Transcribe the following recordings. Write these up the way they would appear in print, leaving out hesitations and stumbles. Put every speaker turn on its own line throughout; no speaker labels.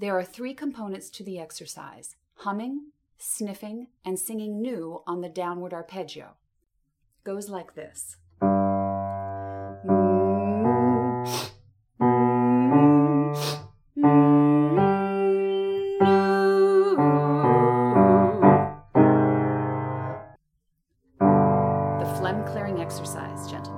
There are 3 components to the exercise: humming, sniffing, and singing new on the downward arpeggio. Goes like this. The phlegm clearing exercise, gentlemen.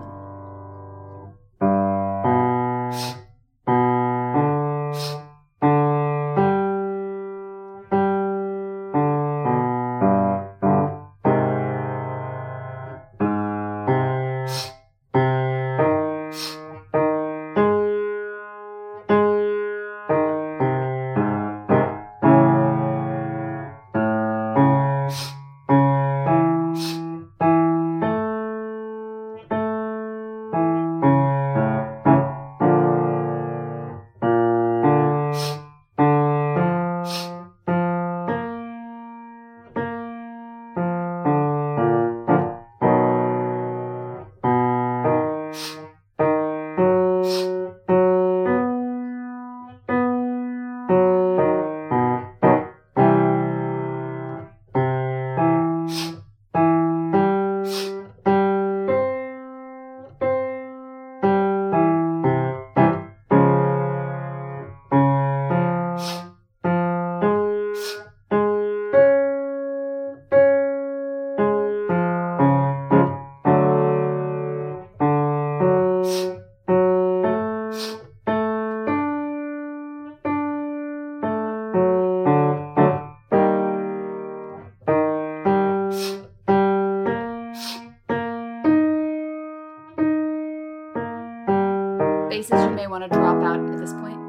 Basses you may want to drop out at this point.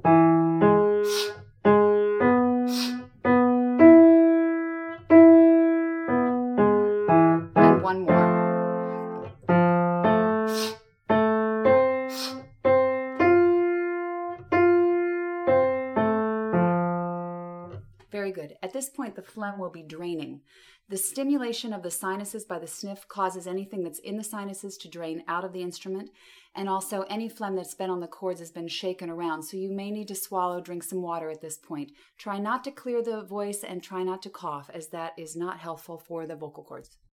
And one more. Very good. At this point, the phlegm will be draining. The stimulation of the sinuses by the sniff causes anything that's in the sinuses to drain out of the instrument, and also any phlegm that's been on the cords has been shaken around, so you may need to swallow, drink some water at this point. Try not to clear the voice and try not to cough, as that is not helpful for the vocal cords.